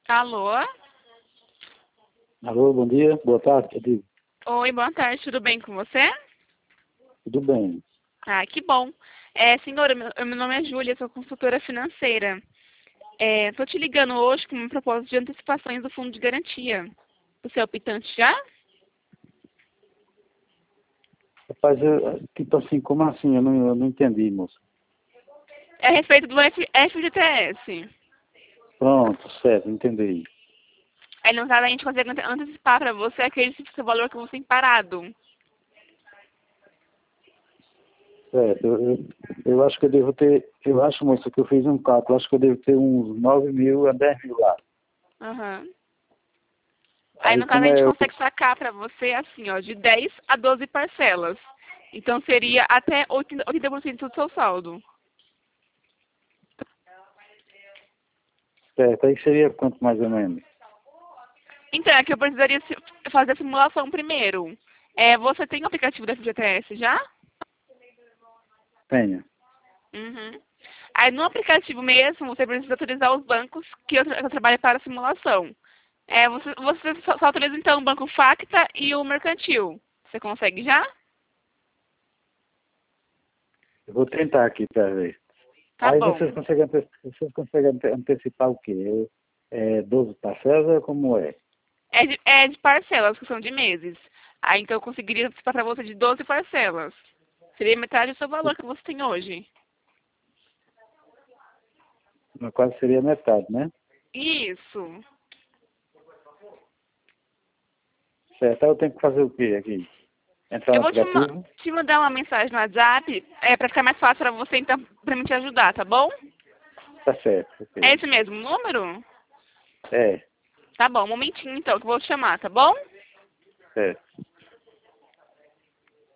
Alô? Alô, bom dia, boa tarde, eu digo. Oi, boa tarde, tudo bem com você? Tudo bem. Ah, que bom. Senhora, meu nome é Júlia, sou consultora financeira. Tô te ligando hoje com um propósito de antecipações do fundo de garantia. Você é optante já? Rapaz, tipo assim, como assim? Eu não entendi, moça. É a respeito do FGTS. Pronto, certo, entendi. Aí, no caso, a gente consegue antecipar para você aquele seu valor que você tem parado. Certo, eu acho que eu devo ter, eu acho, moça, que eu fiz um cálculo, acho que eu devo ter uns 9 mil a 10 mil lá. Aham. Aí, Aí no caso, como a gente é, consegue sacar para você, assim, ó, de 10 a 12 parcelas. Então, seria até 80% do seu saldo. certo, aí seria quanto mais ou menos? Então, é que eu precisaria fazer a simulação primeiro. Você tem o aplicativo da FGTS já? Tenha. Uhum. Aí, no aplicativo mesmo, você precisa autorizar os bancos que eu trabalho para a simulação. Você só autoriza, então, o Banco Facta e o Mercantil. Você consegue já? Eu vou tentar aqui para ver. Tá Aí bom. vocês conseguem antecipar o quê? 12 parcelas ou como é? É de parcelas, que são de meses. Aí, então, eu conseguiria antecipar para você de 12 parcelas. Seria metade do seu valor que você tem hoje. No quase seria metade, né? Isso. Certo, aí eu tenho que fazer o quê aqui? Entrar Eu no vou aplicativo? te mandar uma mensagem no WhatsApp, para ficar mais fácil para você, então, para me te ajudar, tá bom? Tá certo, É ok. esse mesmo número? É, Tá bom, um momentinho então, que eu vou te chamar, tá bom? certo.